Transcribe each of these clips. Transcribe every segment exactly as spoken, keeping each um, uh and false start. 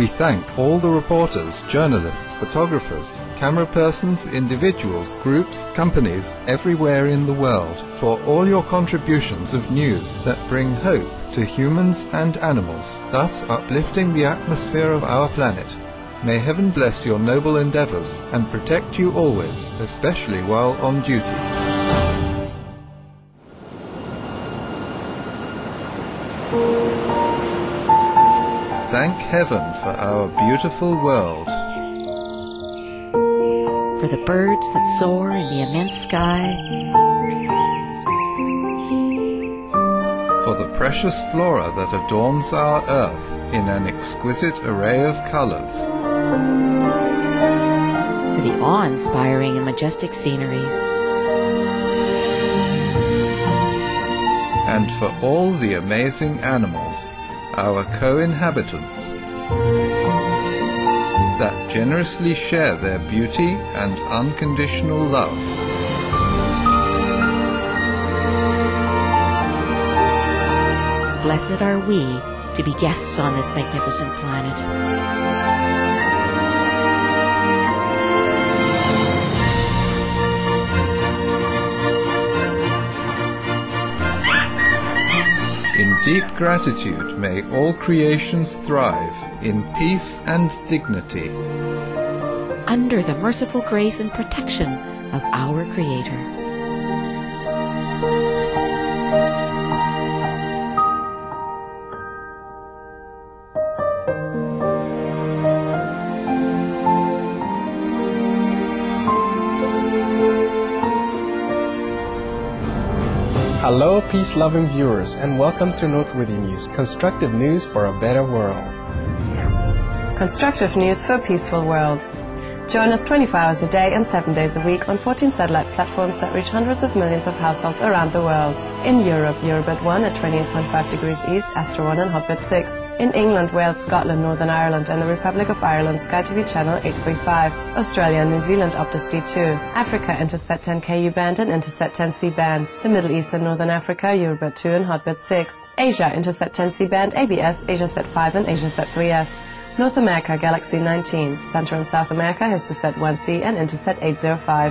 We thank all the reporters, journalists, photographers, camera persons, individuals, groups, companies, everywhere in the world, for all your contributions of news that bring hope to humans and animals, thus uplifting the atmosphere of our planet. May heaven bless your noble endeavors and protect you always, especially while on duty. Thank heaven for our beautiful world. For the birds that soar in the immense sky. For the precious flora that adorns our earth in an exquisite array of colors. For the awe-inspiring and majestic sceneries. And for all the amazing animals, our co-inhabitants, that generously share their beauty and unconditional love. Blessed are we to be guests on this magnificent planet. In deep gratitude may all creations thrive in peace and dignity. Under the merciful grace and protection of our Creator. Hello, peace-loving viewers, and welcome to Noteworthy News, constructive news for a better world. Constructive news for a peaceful world. Join us twenty-four hours a day and seven days a week on fourteen satellite platforms that reach hundreds of millions of households around the world. In Europe, Eurobit one at twenty-eight point five degrees east, Astro one and Hotbit six. In England, Wales, Scotland, Northern Ireland and the Republic of Ireland, Sky T V channel eight thirty-five. Australia and New Zealand, Optus D two. Africa, Intersat ten K U band and Intersat ten C band. The Middle East and Northern Africa, Eurobit two and Hotbit six. Asia, Intersat ten C band, A B S, AsiaSat five and AsiaSat three S. North America, Galaxy nineteen. Central and South America, Hispasat one C and Intersat eight oh five.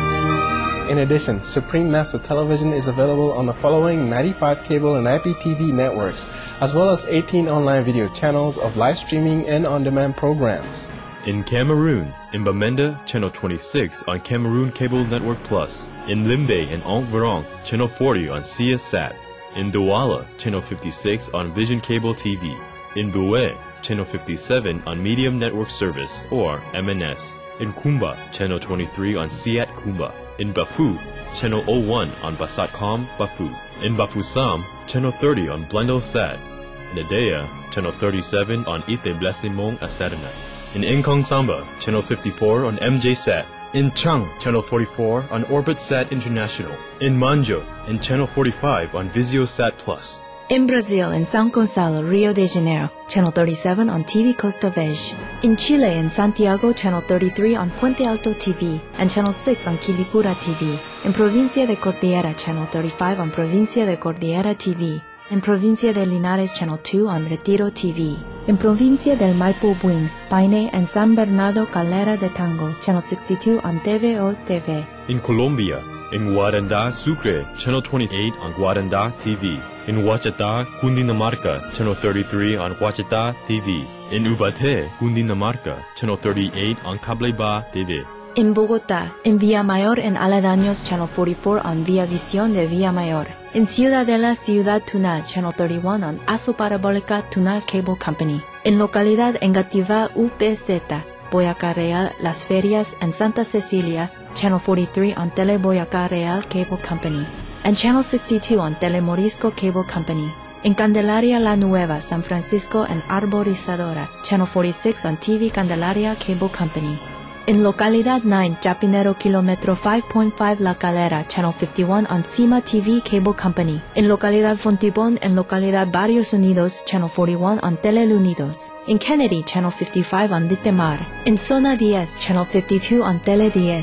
In addition, Supreme Master Television is available on the following ninety-five cable and I P T V networks, as well as eighteen online video channels of live streaming and on-demand programs. In Cameroon, in Bamenda, Channel twenty-six on Cameroon Cable Network Plus. In Limbe and Enverong, Channel forty on C S Sat. In Douala, Channel fifty-six on Vision Cable T V. In Boué, Channel fifty-seven on Medium Network Service, or M N S. In Kumba, Channel twenty-three on Siat Kumba. In Bafu, Channel oh one on Basatcom Bafu. In Bafoussam, Channel thirty on Blendelsat. In Adea, Channel thirty-seven on Ite Blasimong Asadana. In Nkong Samba, Channel fifty-four on M J Sat. In Chang, Channel forty-four on OrbitSat International. In Manjo, in Channel forty-five on VisioSat Plus. In Brazil, in São Gonçalo, Rio de Janeiro, Channel thirty-seven on T V Costa Verde. In Chile, in Santiago, Channel thirty-three on Puente Alto T V and Channel six on Quilicura T V. In Provincia de Cordillera, Channel thirty-five on Provincia de Cordillera T V. In Provincia de Linares, Channel two on Retiro T V. In Provincia del Maipo Buin, Paine and San Bernardo Calera de Tango, Channel sixty-two on T V O T V. In Colombia, in Guaranda, Sucre, Channel twenty-eight on Guaranda T V. In Huachata, Cundinamarca, Channel thirty-three on Huachata T V. In Ubaté, Cundinamarca, Channel thirty-eight on Cableba T V. In Bogotá, in Villamayor and Aledaños, Channel forty-four on Via Visión de Villamayor. In Ciudadela, Ciudad Tunal, Channel thirty-one on Aso Parabólica Tunal Cable Company. In Localidad Engativá U P Z, Boyacá Real, Las Ferias and Santa Cecilia, Channel forty-three on Tele Boyacá Real Cable Company. And Channel sixty-two on Telemorisco Cable Company. In Candelaria La Nueva, San Francisco and Arborizadora, Channel forty-six on T V Candelaria Cable Company. In Localidad nine, Chapinero Kilometro five point five La Calera, Channel fifty-one on Cima T V Cable Company. In Localidad Fontibón and Localidad Barrios Unidos, Channel forty-one on Telelunidos. In Kennedy, Channel fifty-five on Litemar. In Zona ten, Channel fifty-two on Tele ten.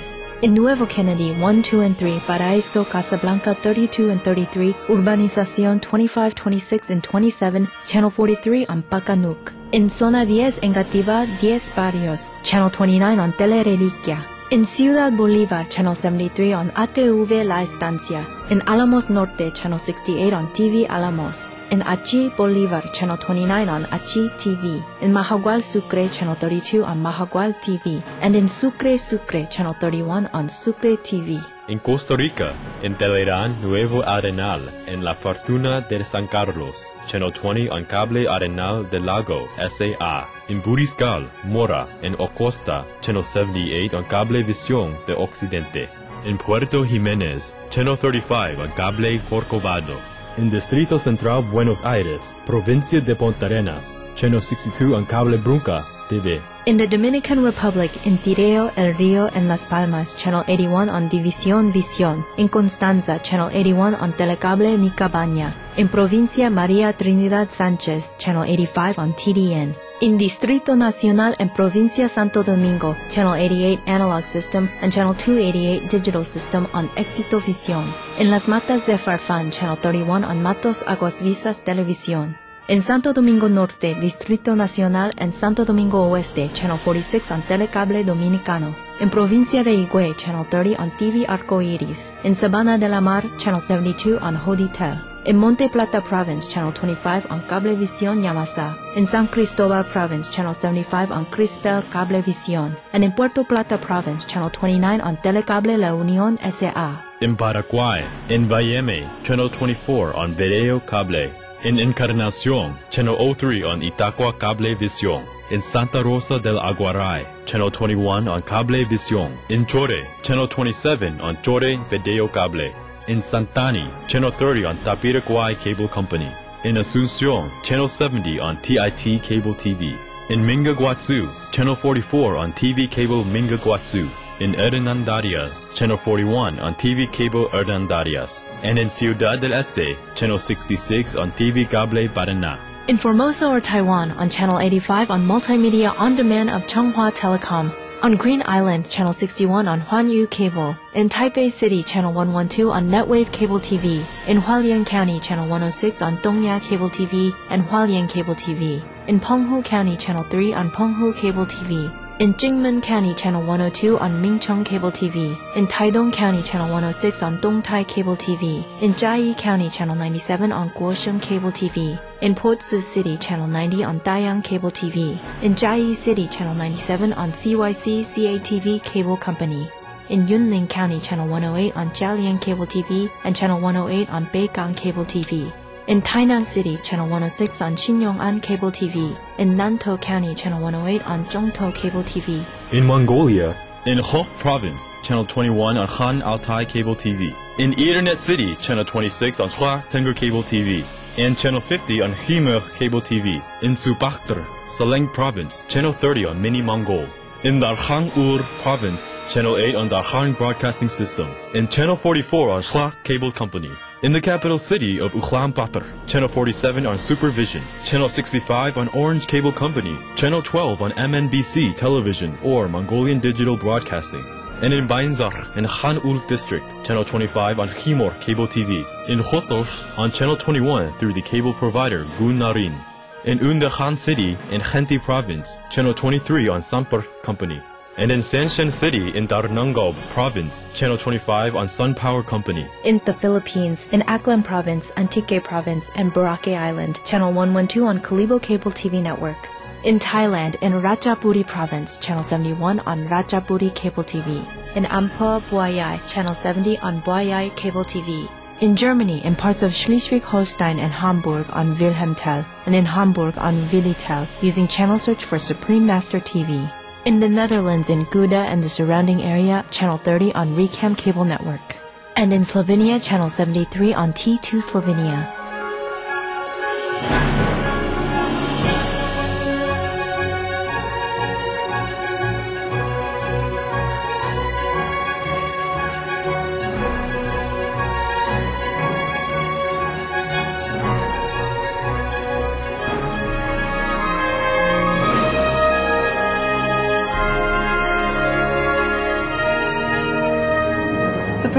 In Nuevo Kennedy, one, two, and three, Paraíso, Casablanca, thirty-two and thirty-three, Urbanización twenty-five, twenty-six, and twenty-seven, Channel forty-three on Pacanuc. In Zona diez, Engativá, diez Barrios, Channel twenty-nine on Telereliquia. In Ciudad Bolívar, Channel seventy-three on A T V La Estancia. In Alamos Norte, Channel sixty-eight on T V Alamos. In Achi Bolívar, Channel twenty-nine on Achi T V. In Mahagual Sucre, Channel thirty-two on Mahagual T V. And in Sucre Sucre, Channel thirty-one on Sucre T V. In Costa Rica, in Telerán Nuevo Arenal, en La Fortuna de San Carlos, Channel twenty on Cable Arenal del Lago, S A A. In Buriscal, Mora, en Ocosta, Channel seventy-eight on Cable Visión de Occidente. In Puerto Jiménez, Channel thirty-five on Cable Corcovado. In Distrito Central Buenos Aires, Provincia de Puntarenas, Channel sixty-two on Cable Brunca T V. In the Dominican Republic, in Tireo, El Rio, and Las Palmas, Channel eighty-one on División Visión. In Constanza, Channel eighty-one on Telecable Mi Cabaña. In Provincia María Trinidad Sánchez, Channel eighty-five on T D N. In Distrito Nacional and Provincia Santo Domingo, Channel eighty-eight Analog System and Channel two eighty-eight Digital System on Éxito Visión. In Las Matas de Farfán, Channel thirty-one on Matos Aguas Visas Televisión. In Santo Domingo Norte, Distrito Nacional and Santo Domingo Oeste, Channel forty-six on Telecable Dominicano. In Provincia de Higüey, Channel thirty on T V Arcoiris. In Sabana de la Mar, Channel seventy-two on Hoditel. In Monte Plata Province, Channel twenty-five on Cablevisión Yamasá. In San Cristobal Province, Channel seventy-five on Crispel Cablevisión. And in Puerto Plata Province, Channel twenty-nine on Telecable La Unión S A. In Paraguay, in Bayeme, Channel twenty-four on Video Cable. In Encarnación, Channel oh three on Itacua Cablevisión. In Santa Rosa del Aguaray, Channel twenty-one on Cablevisión. In Chore, Channel twenty-seven on Chore Video Cable. In Santani, Channel thirty on Tapiraquay Cable Company. In Asunción, Channel seventy on T I T Cable T V. In Mingaguazú, Channel forty-four on T V Cable Mingaguazú. In Hernandarias, Channel forty-one on T V Cable Hernandarias. And in Ciudad del Este, Channel sixty-six on T V Cable Paraná. In Formosa or Taiwan, on Channel eighty-five on Multimedia On Demand of Chunghwa Telecom. On Green Island, Channel sixty-one on Huanyu Cable. In Taipei City, Channel one twelve on Netwave Cable T V. In Hualien County, Channel one oh six on Dongya Cable T V and Hualien Cable T V. In Penghu County, Channel three on Penghu Cable T V. In Jingmen County, Channel one oh two on Mingcheng Cable T V. In Taidong County, Channel one oh six on Dongtai Cable T V. In Jiayi County, Channel ninety-seven on Guosheng Cable T V. In Port Sus City, Channel ninety on Dayang Cable T V. In Jiayi City, Channel ninety-seven on C Y C C A T V Cable Company. In Yunlin County, Channel one oh eight on Jialien Cable T V and Channel one oh eight on Beigang Cable T V. In Tainan City, Channel one oh six on Xinyong'an Cable T V. In Nantou County, Channel one oh eight on Zhongtou Cable T V. In Mongolia, in Hof Province, Channel twenty-one on Han Altai Cable T V. In Ethernet City, Channel twenty-six on Hua Tenger Cable T V. And Channel fifty on Himer Cable T V. In Subakhtar, Saleng Province, Channel thirty on Mini Mongol. In Darkhan Ur Province, Channel eight on Darkhan Broadcasting System. In Channel forty-four on Shla Cable Company. In the capital city of Ulaanbaatar, Channel forty-seven on Supervision. Channel sixty-five on Orange Cable Company. Channel twelve on M N B C Television or Mongolian Digital Broadcasting. And in Bainzar in Khan Ul District, Channel twenty-five on Khimor Cable T V. In Khotos on Channel twenty-one through the cable provider Gun Narin. In Unda Khan City in Khenti Province, Channel twenty-three on Sampur Company. And in Sanshan City in Darnangob Province, Channel twenty-five on Sun Power Company. In the Philippines, in Aklan Province, Antique Province, and Boracay Island, Channel one twelve on Kalibo Cable T V Network. In Thailand, in Ratchaburi Province, Channel seventy-one on Ratchaburi Cable T V. In Amphoe Buayai, Channel seventy on Buayai Cable T V. In Germany, in parts of Schleswig-Holstein and Hamburg on Wilhelmtel, and in Hamburg on Willitel, using channel search for Supreme Master T V. In the Netherlands, in Gouda and the surrounding area, Channel thirty on Recam Cable Network. And in Slovenia, Channel seventy-three on T two Slovenia.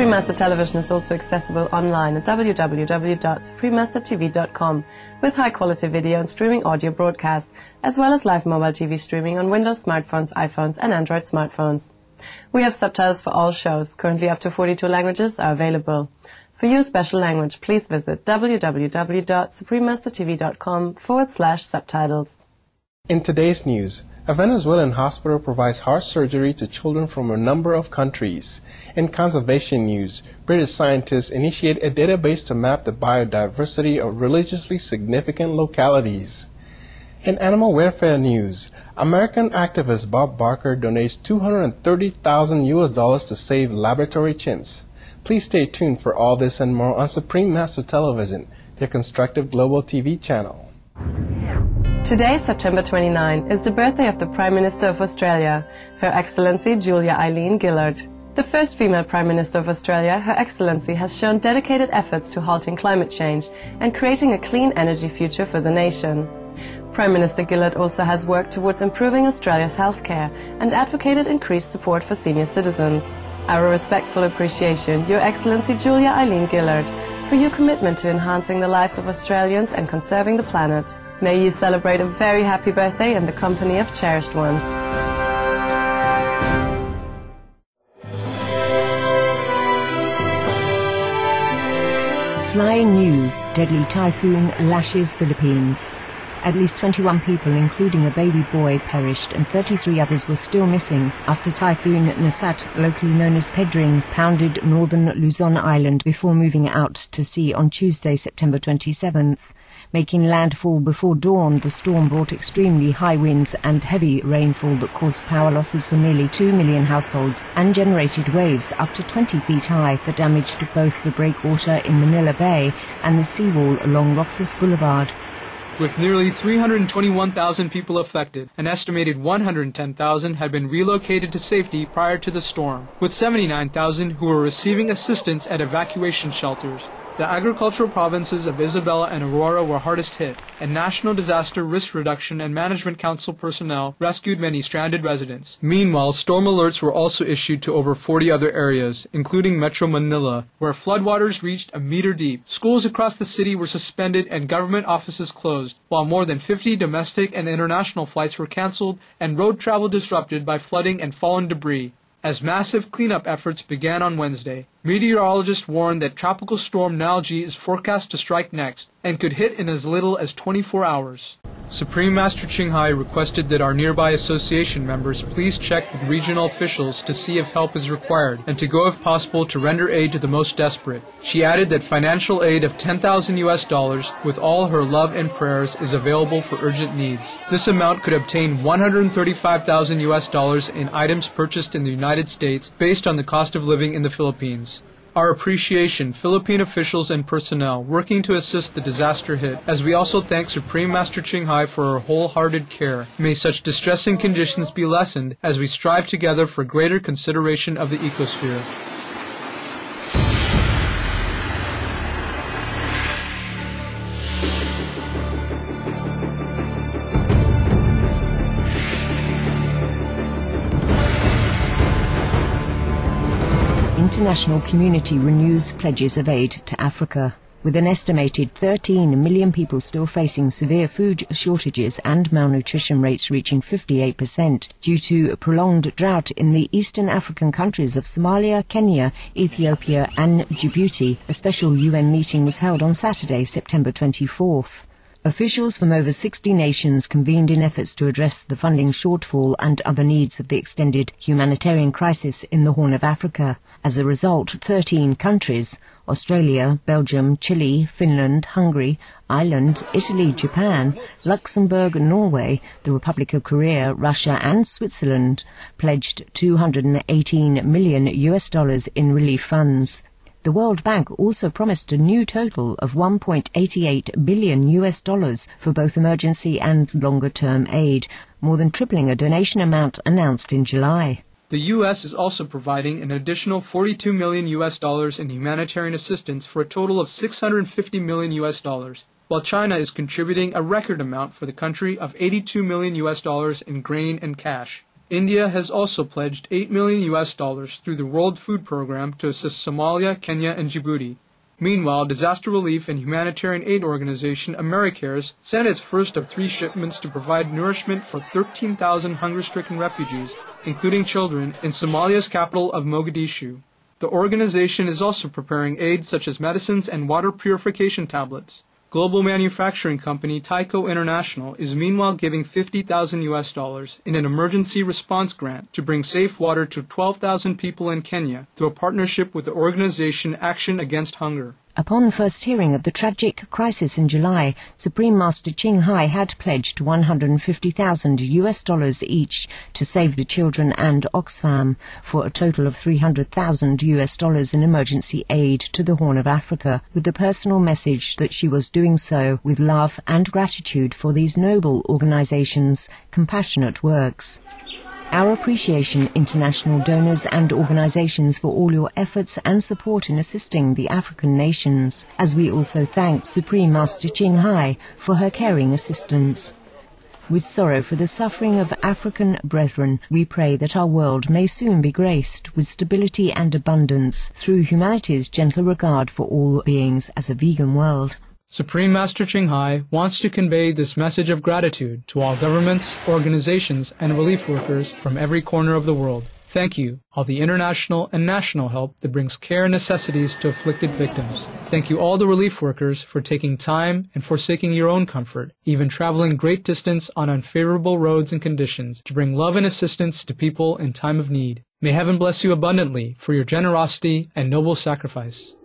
Supreme Master Television is also accessible online at w w w dot supreme master t v dot com with high-quality video and streaming audio broadcast, as well as live mobile T V streaming on Windows smartphones, iPhones, and Android smartphones. We have subtitles for all shows. Currently up to forty-two languages are available. For your special language, please visit w w w dot supreme master t v dot com forward slash subtitles. In today's news, a Venezuelan hospital provides heart surgery to children from a number of countries. In conservation news, British scientists initiate a database to map the biodiversity of religiously significant localities. In animal welfare news, American activist Bob Barker donates two hundred thirty thousand U S dollars to save laboratory chimps. Please stay tuned for all this and more on Supreme Master Television, your constructive global T V channel. Today, September twenty-ninth, is the birthday of the Prime Minister of Australia, Her Excellency Julia Eileen Gillard. The first female Prime Minister of Australia, Her Excellency has shown dedicated efforts to halting climate change and creating a clean energy future for the nation. Prime Minister Gillard also has worked towards improving Australia's healthcare and advocated increased support for senior citizens. Our respectful appreciation, Your Excellency Julia Eileen Gillard, for your commitment to enhancing the lives of Australians and conserving the planet. May you celebrate a very happy birthday in the company of cherished ones. Flying news, deadly typhoon lashes Philippines. At least twenty-one people, including a baby boy, perished and thirty-three others were still missing after Typhoon Nasat, locally known as Pedring, pounded northern Luzon Island before moving out to sea on Tuesday, September twenty-seventh. Making landfall before dawn, the storm brought extremely high winds and heavy rainfall that caused power losses for nearly two million households and generated waves up to twenty feet high that damaged both the breakwater in Manila Bay and the seawall along Roxas Boulevard. With nearly three hundred twenty-one thousand people affected, an estimated one hundred ten thousand had been relocated to safety prior to the storm, with seventy-nine thousand who were receiving assistance at evacuation shelters. The agricultural provinces of Isabela and Aurora were hardest hit, and National Disaster Risk Reduction and Management Council personnel rescued many stranded residents. Meanwhile, storm alerts were also issued to over forty other areas, including Metro Manila, where floodwaters reached a meter deep. Schools across the city were suspended and government offices closed, while more than fifty domestic and international flights were canceled and road travel disrupted by flooding and fallen debris. As massive cleanup efforts began on Wednesday, meteorologists warned that Tropical Storm Nalgae is forecast to strike next and could hit in as little as twenty-four hours. Supreme Master Ching Hai requested that our nearby association members please check with regional officials to see if help is required and to go if possible to render aid to the most desperate. She added that financial aid of ten thousand U S dollars with all her love and prayers is available for urgent needs. This amount could obtain one hundred thirty-five thousand U S dollars in items purchased in the United States based on the cost of living in the Philippines. Our appreciation, Philippine officials and personnel working to assist the disaster hit, as we also thank Supreme Master Ching Hai for her wholehearted care. May such distressing conditions be lessened as we strive together for greater consideration of the ecosphere. International community renews pledges of aid to Africa. With an estimated thirteen million people still facing severe food shortages and malnutrition rates reaching fifty-eight percent due to prolonged drought in the eastern African countries of Somalia, Kenya, Ethiopia and Djibouti, a special U N meeting was held on Saturday, September twenty-fourth. Officials from over sixty nations convened in efforts to address the funding shortfall and other needs of the extended humanitarian crisis in the Horn of Africa. As a result, thirteen countries, Australia, Belgium, Chile, Finland, Hungary, Ireland, Italy, Japan, Luxembourg, Norway, the Republic of Korea, Russia and Switzerland, pledged two hundred eighteen million U S dollars in relief funds. The World Bank also promised a new total of one point eight eight billion U S dollars for both emergency and longer-term aid, more than tripling a donation amount announced in July. The U S is also providing an additional forty-two million U S dollars in humanitarian assistance for a total of six hundred fifty million U S dollars, while China is contributing a record amount for the country of eighty-two million U S dollars in grain and cash. India has also pledged eight million U S dollars through the World Food Program to assist Somalia, Kenya, and Djibouti. Meanwhile, disaster relief and humanitarian aid organization AmeriCares sent its first of three shipments to provide nourishment for thirteen thousand hunger-stricken refugees, including children, in Somalia's capital of Mogadishu. The organization is also preparing aid such as medicines and water purification tablets. Global manufacturing company Tyco International is meanwhile giving fifty thousand U S dollars in an emergency response grant to bring safe water to twelve thousand people in Kenya through a partnership with the organization Action Against Hunger. Upon first hearing of the tragic crisis in July, Supreme Master Ching Hai had pledged one hundred fifty thousand U S dollars each to save the children and Oxfam, for a total of three hundred thousand U S dollars in emergency aid to the Horn of Africa, with the personal message that she was doing so with love and gratitude for these noble organizations' compassionate works. Our appreciation, international donors and organizations, for all your efforts and support in assisting the African nations, as we also thank Supreme Master Ching Hai for her caring assistance. With sorrow for the suffering of African brethren, we pray that our world may soon be graced with stability and abundance through humanity's gentle regard for all beings as a vegan world. Supreme Master Ching Hai wants to convey this message of gratitude to all governments, organizations, and relief workers from every corner of the world. Thank you, all the international and national help that brings care and necessities to afflicted victims. Thank you, all the relief workers, for taking time and forsaking your own comfort, even traveling great distance on unfavorable roads and conditions, to bring love and assistance to people in time of need. May heaven bless you abundantly for your generosity and noble sacrifice.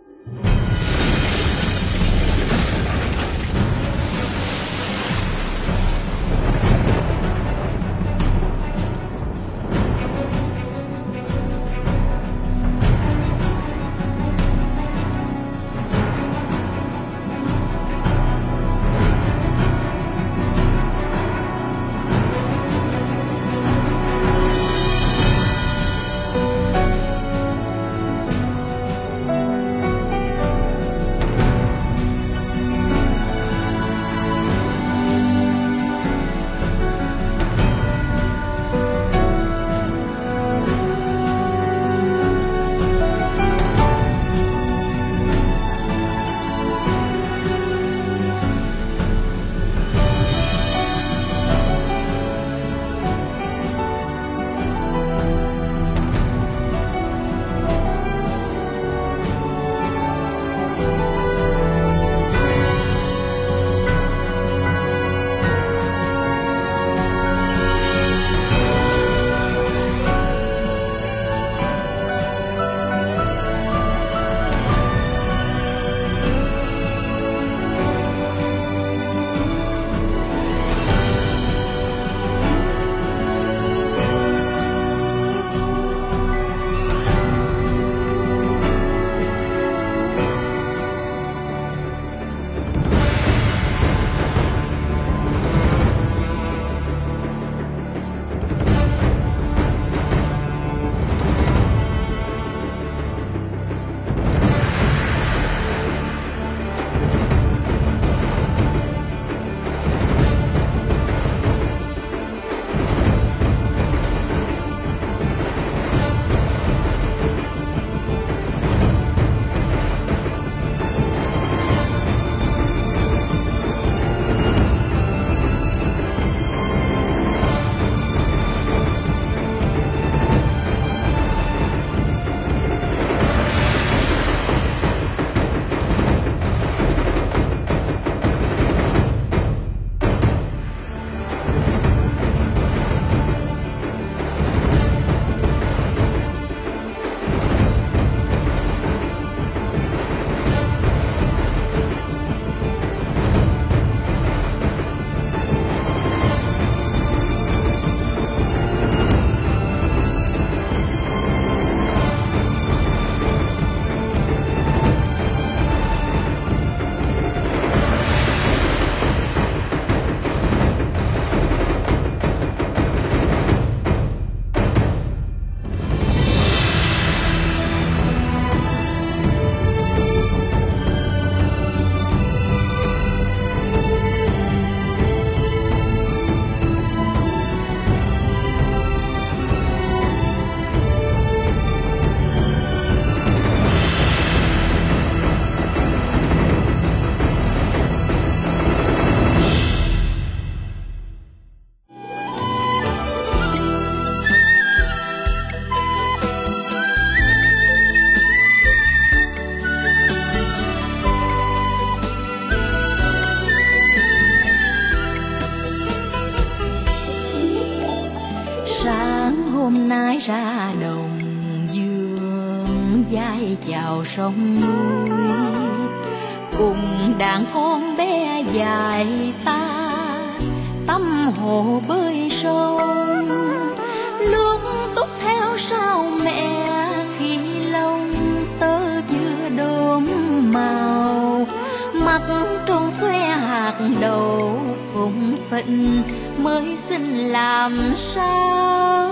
nái ra đồng dương vai chào sông núi, cùng đàn con bé dài ta tâm hồ bơi sông, lúc túc theo sau mẹ khi lông tơ chưa đốm màu, mặt tròn xoe hạt đậu phụng phịnh mới xin làm sao.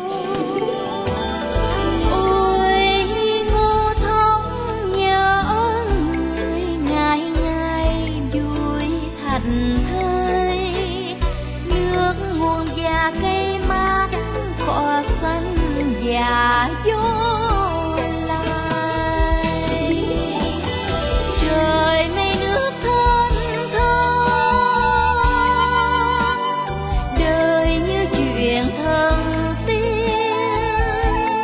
Ôi Ngô Thông nhớ người ngày ngày vui thành thơi, nước nguồn và cây mát cỏ xanh và gió lai. Trời mây nước thơm thơm, đời như chuyện thần tiên.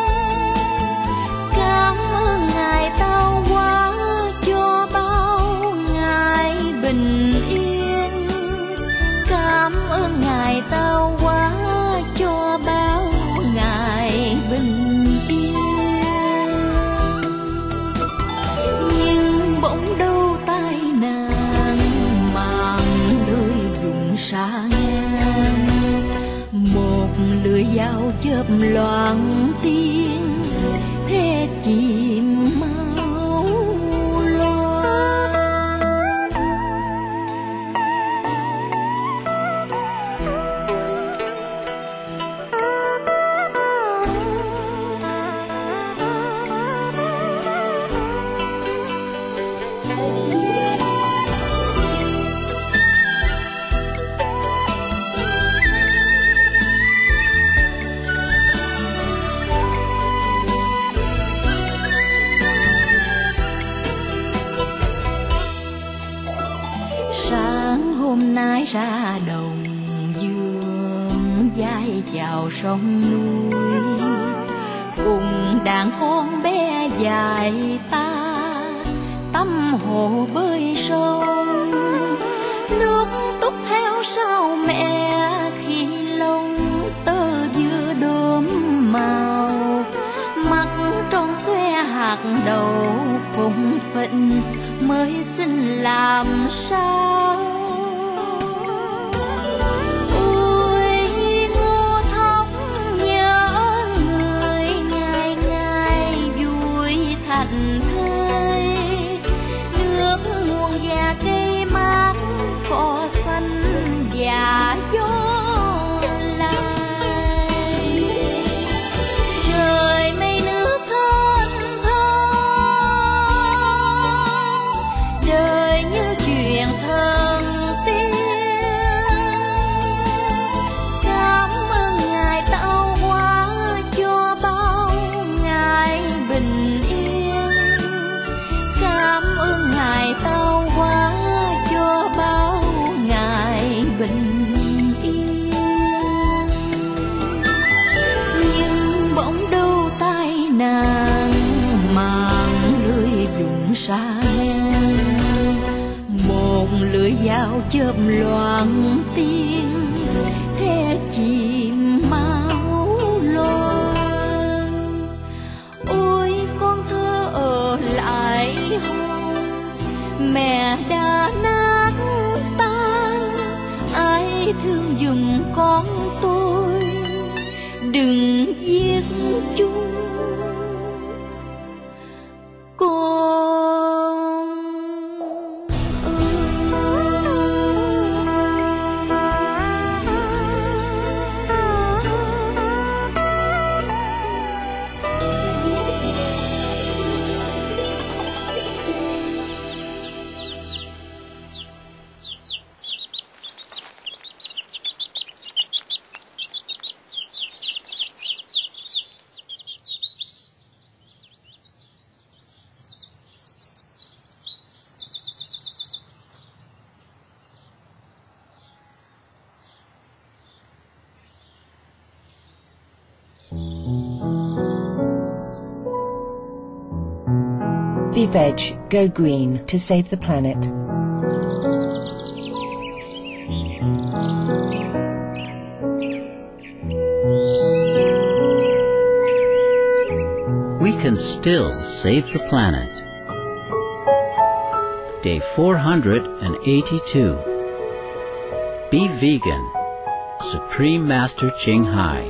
Cảm ơn Ngài Tao Hóa cho bao ngày bình yên. Cảm ơn Ngài Tao Hóa cho bao ngày bình yên. Nhưng bỗng đâu tai nạn màng lưới dùng xa ngang, một lưỡi dao chớp loạn tiếng thế chìm máu loang. Sáng hôm nay ra đồng dương vai chào sông núi, cùng đàn con bé dài ta tâm hồ bơi sông, nước túc theo sau mẹ khi lông tơ vừa đốm màu, mặt tròn xoe hạt đậu phụng phịnh mới xin làm sao. Ôi Ngô Thông nhớ người ngày ngày vui thành thơi, nước nguồn và cây mát cỏ xanh và gió lai. Trời mây nước thơm thơm, đời như chuyện thần tiên. Cảm ơn Ngài Tao Hóa cho bao ngày bình yên. Cảm ơn Ngài Tao Hóa cho bao ngày bình yên. Nhưng bỗng đâu tai nạn màng lưới dùng xa ngang, một lưỡi dao chớp loạn tiếng thế chìm máu loang. Ôi con thơ ở lại hôn, mẹ đã nát tan, ai thương giùm con tôi đừng giết chúng con Be veg, go green to save the planet. can still save the planet. Day four hundred eighty-two. Be vegan. Supreme Master Ching Hai.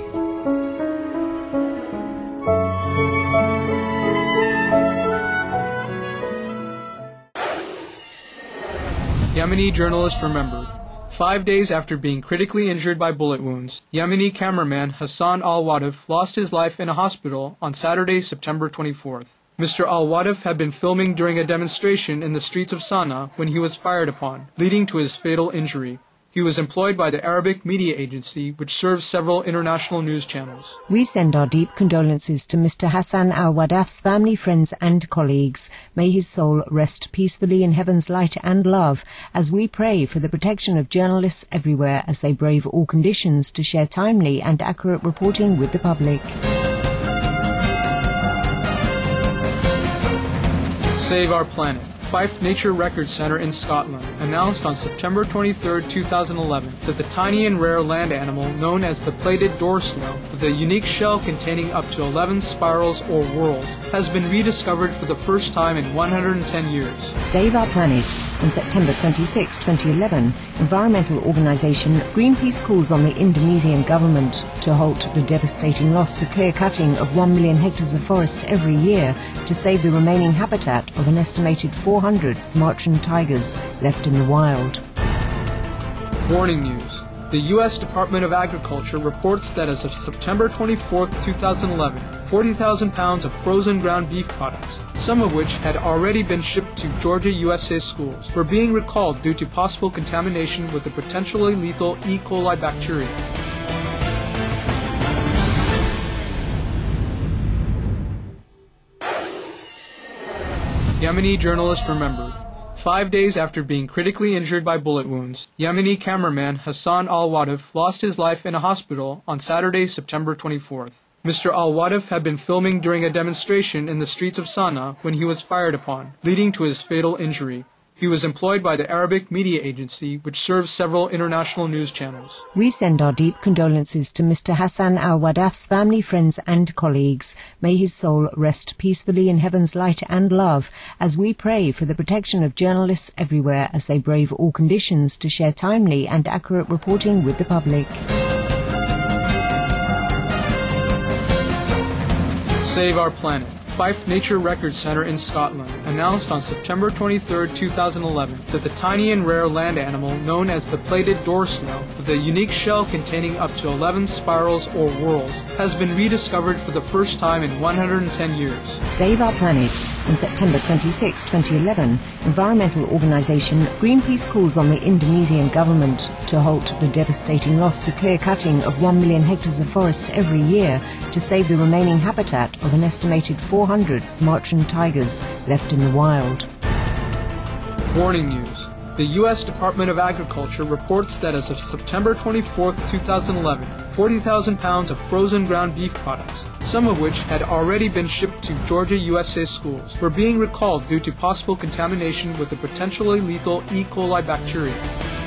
Yemeni journalist remembered. Five days after being critically injured by bullet wounds, Yemeni cameraman Hassan Al-Wadif lost his life in a hospital on Saturday, September twenty-fourth. Mister Al-Wadif had been filming during a demonstration in the streets of Sana'a when he was fired upon, leading to his fatal injury. He was employed by the Arabic media agency, which serves several international news channels. We send our deep condolences to Mister Hassan Al-Wadif's family, friends and colleagues. May his soul rest peacefully in heaven's light and love, as we pray for the protection of journalists everywhere as they brave all conditions to share timely and accurate reporting with the public. Save Our Planet. Fife Nature Records Centre in Scotland announced on September twenty-third, two thousand eleven that the tiny and rare land animal known as the plated door snail, with a unique shell containing up to eleven spirals or whorls, has been rediscovered for the first time in one hundred ten years. Save Our Planet. On September twenty-sixth, twenty eleven, environmental organisation Greenpeace calls on the Indonesian government to halt the devastating loss to clear-cutting of one million hectares of forest every year to save the remaining habitat of an estimated four hundred Sumatran tigers left in the wild. Warning news. The U S Department of Agriculture reports that as of September twenty-fourth, two thousand eleven, forty thousand pounds of frozen ground beef products, some of which had already been shipped to Georgia U S A schools, were being recalled due to possible contamination with the potentially lethal E. coli bacteria. Yemeni journalist remembered. Five days after being critically injured by bullet wounds, Yemeni cameraman Hassan Al-Wadif lost his life in a hospital on Saturday, September twenty-fourth. Mister Al-Wadif had been filming during a demonstration in the streets of Sana'a when he was fired upon, leading to his fatal injury. He was employed by the Arabic media agency, which serves several international news channels. We send our deep condolences to Mister Hassan Al-Wadif's family, friends and colleagues. May his soul rest peacefully in heaven's light and love, as we pray for the protection of journalists everywhere as they brave all conditions to share timely and accurate reporting with the public. Save Our Planet. Fife Nature Records Centre in Scotland announced on September twenty-third, two thousand eleven that the tiny and rare land animal known as the plated door snail, with a unique shell containing up to eleven spirals or whorls, has been rediscovered for the first time in one hundred ten years. Save Our Planet. On September twenty-sixth, twenty eleven, environmental organisation Greenpeace calls on the Indonesian government to halt the devastating loss to clear-cutting of one million hectares of forest every year to save the remaining habitat of an estimated four hundred Sumatran tigers left in the wild. Warning news. The U S Department of Agriculture reports that as of September twenty-fourth, two thousand eleven, forty thousand pounds of frozen ground beef products, some of which had already been shipped to Georgia U S A schools, were being recalled due to possible contamination with the potentially lethal E. coli bacteria.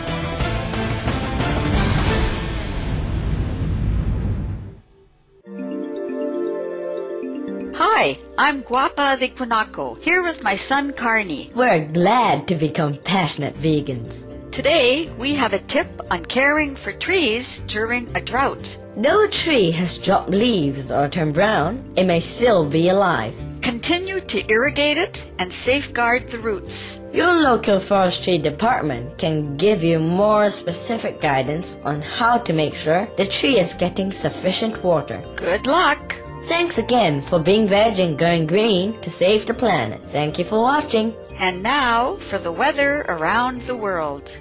Hi, I'm Guapa the Quinaco, here with my son Carney. We're glad to become passionate vegans. Today, we have a tip on caring for trees during a drought. No tree has dropped leaves or turned brown. It may still be alive. Continue to irrigate it and safeguard the roots. Your local forestry department can give you more specific guidance on how to make sure the tree is getting sufficient water. Good luck! Thanks again for being veg and going green to save the planet. Thank you for watching. And now for the weather around the world.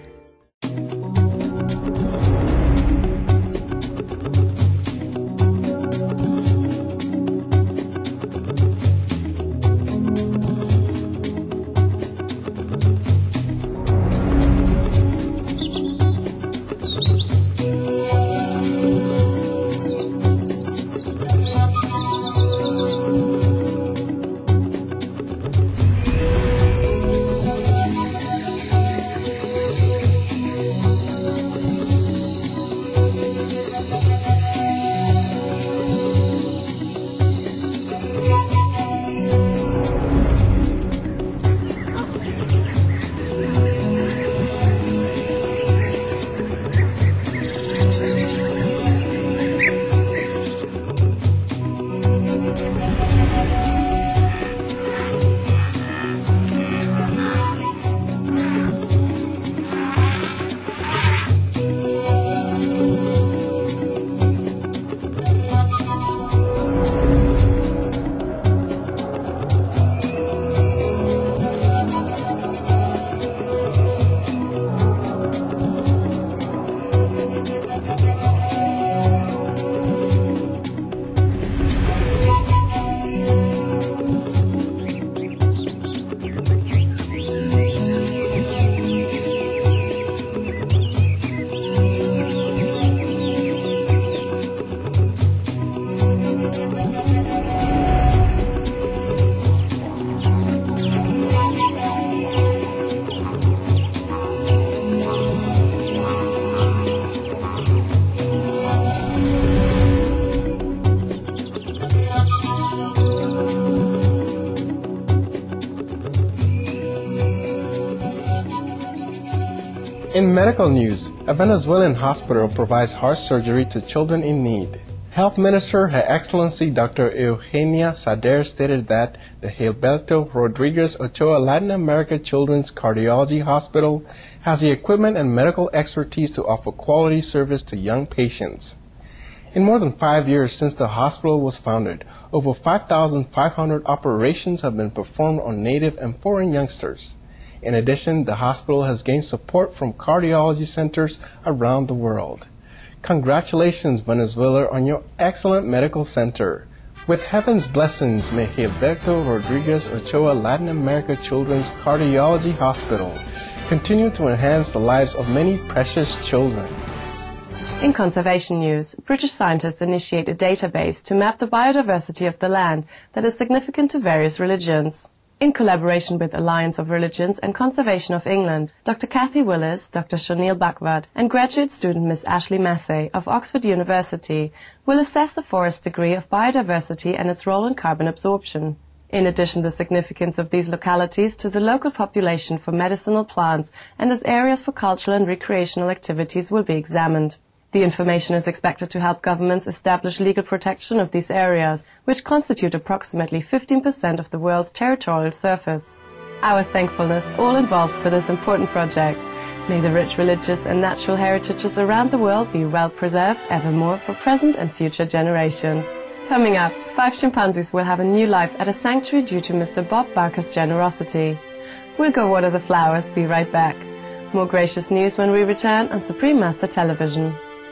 In medical news, a Venezuelan hospital provides heart surgery to children in need. Health Minister Her Excellency Doctor Eugenia Sader stated that the Gilberto Rodriguez Ochoa Latin America Children's Cardiology Hospital has the equipment and medical expertise to offer quality service to young patients. In more than five years since the hospital was founded, over five thousand five hundred operations have been performed on native and foreign youngsters. In addition, the hospital has gained support from cardiology centers around the world. Congratulations, Venezuela, on your excellent medical center. With heaven's blessings, may Gilberto Rodriguez Ochoa Latin America Children's Cardiology Hospital continue to enhance the lives of many precious children. In conservation news, British scientists initiate a database to map the biodiversity of the land that is significant to various religions. In collaboration with Alliance of Religions and Conservation of England, Doctor Kathy Willis, Doctor Shanil Bhagwat, and graduate student Miss Ashley Massey of Oxford University will assess the forest's degree of biodiversity and its role in carbon absorption. In addition, the significance of these localities to the local population for medicinal plants and as areas for cultural and recreational activities will be examined. The information is expected to help governments establish legal protection of these areas, which constitute approximately fifteen percent of the world's territorial surface. Our thankfulness all involved for this important project. May the rich religious and natural heritages around the world be well preserved evermore for present and future generations. Coming up, five chimpanzees will have a new life at a sanctuary due to Mister Bob Barker's generosity. We'll go water the flowers, be right back. More gracious news when we return on Supreme Master Television.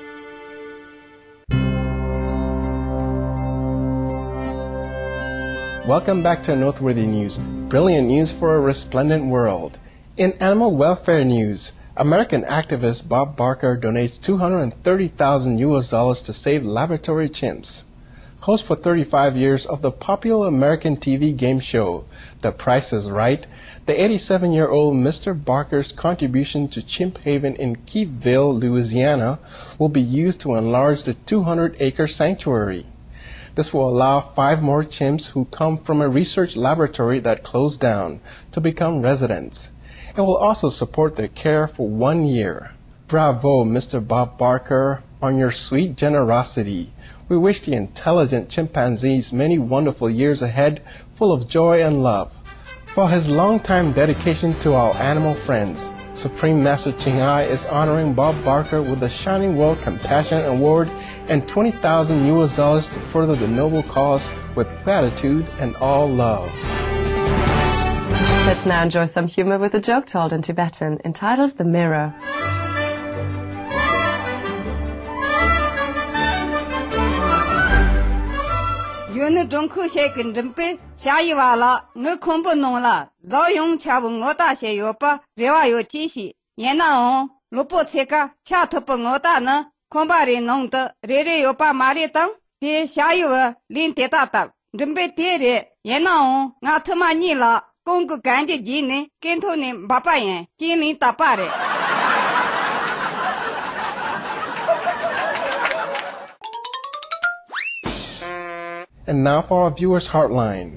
Welcome back to Noteworthy News, brilliant news for a resplendent world. In animal welfare news, American activist Bob Barker donates two hundred thirty thousand U S dollars to save laboratory chimps. Host for thirty-five years of the popular American T V game show, The Price is Right, the eighty-seven-year-old Mister Barker's contribution to Chimp Haven in Keithville, Louisiana, will be used to enlarge the two hundred acre sanctuary. This will allow five more chimps who come from a research laboratory that closed down to become residents. It will also support their care for one year. Bravo, Mister Bob Barker, on your sweet generosity. We wish the intelligent chimpanzees many wonderful years ahead, full of joy and love. For his long-time dedication to our animal friends, Supreme Master Ching Hai is honoring Bob Barker with the Shining World Compassion Award and twenty thousand U S dollars to further the noble cause with gratitude and all love. Let's now enjoy some humor with a joke told in Tibetan entitled The Mirror. Yun dong ku she gen zhen bei xia yi wa la nge kong bu nong la zao yong cha bu ngo da xie yo ba re wa yo ji xi yan na ong lu bo che ga cha te bu ngo da ne kong ba re nong de re re yo ba ma re dang de xia yi wa lin de da da zhen bei de re yan na ong nga te ma ni la gong gu gan ji ji ne gen to ne ba ba yan jin lin da ba re. And now for our viewers' Heartline.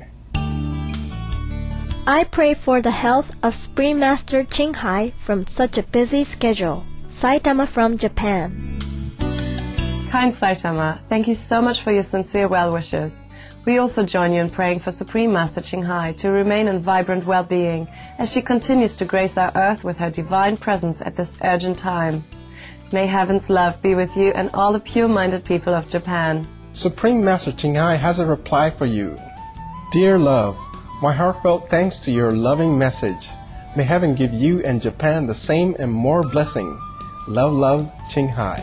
I pray for the health of Supreme Master Ching Hai from such a busy schedule. Saitama from Japan. Kind Saitama, thank you so much for your sincere well wishes. We also join you in praying for Supreme Master Ching Hai to remain in vibrant well-being as she continues to grace our earth with her divine presence at this urgent time. May heaven's love be with you and all the pure-minded people of Japan. Supreme Master Ching Hai has a reply for you. Dear love, my heartfelt thanks to your loving message. May heaven give you and Japan the same and more blessing. Love, love, Ching Hai.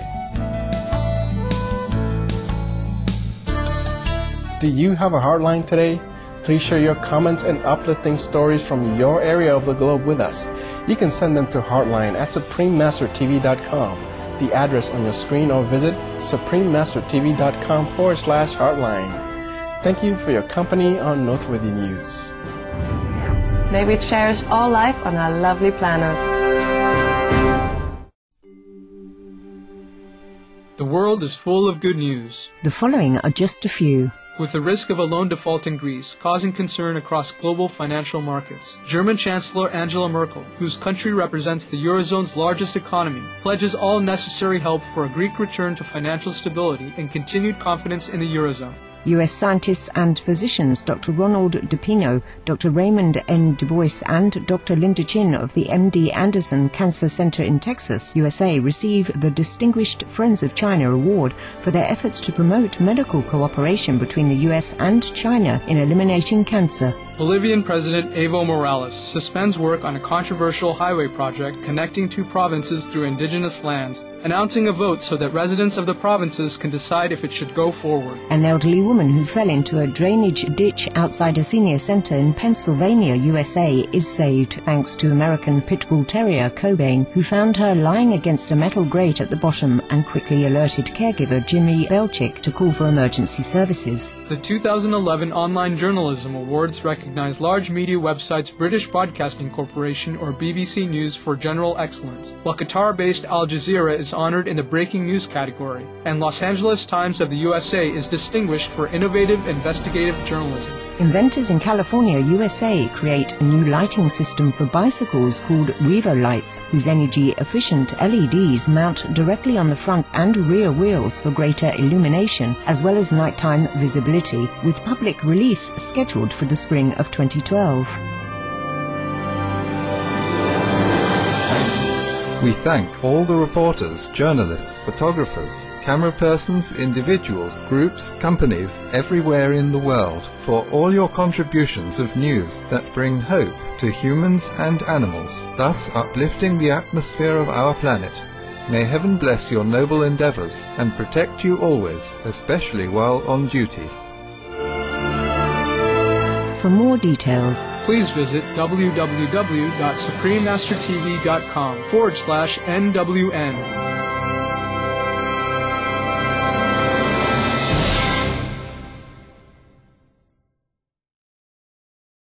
Do you have a Heartline today? Please share your comments and uplifting stories from your area of the globe with us. You can send them to Heartline at supreme master t v dot com. The address on your screen, or visit supreme master t v dot com forward slash Heartline. Thank you for your company on Noteworthy News. May we cherish all life on our lovely planet. The world is full of good news. The following are just a few. with the risk of a loan default in Greece causing concern across global financial markets. German Chancellor Angela Merkel, whose country represents the Eurozone's largest economy, pledges all necessary help for a Greek return to financial stability and continued confidence in the Eurozone. U S scientists and physicians Doctor Ronald DePino, Doctor Raymond N. DuBois, and Doctor Linda Chin of the M D Anderson Cancer Center in Texas, U S A, receive the Distinguished Friends of China Award for their efforts to promote medical cooperation between the U S and China in eliminating cancer. Bolivian President Evo Morales suspends work on a controversial highway project connecting two provinces through indigenous lands, announcing a vote so that residents of the provinces can decide if it should go forward. An elderly woman who fell into a drainage ditch outside a senior center in Pennsylvania, U S A, is saved thanks to American Pit Bull Terrier Cobain, who found her lying against a metal grate at the bottom and quickly alerted caregiver Jimmy Belchick to call for emergency services. The two thousand eleven Online Journalism Awards recognize large media websites British Broadcasting Corporation or B B C News for general excellence, while Qatar-based Al Jazeera is honored in the breaking news category, and Los Angeles Times of the U S A is distinguished for innovative investigative journalism. Inventors in California, U S A, create a new lighting system for bicycles called Revo Lights, whose energy-efficient L E Ds mount directly on the front and rear wheels for greater illumination, as well as nighttime visibility, with public release scheduled for the spring of twenty twelve. We thank all the reporters, journalists, photographers, camera persons, individuals, groups, companies, everywhere in the world for all your contributions of news that bring hope to humans and animals, thus uplifting the atmosphere of our planet. May heaven bless your noble endeavors and protect you always, especially while on duty. For more details, please visit w w w dot supreme master t v dot com forward slash N W N.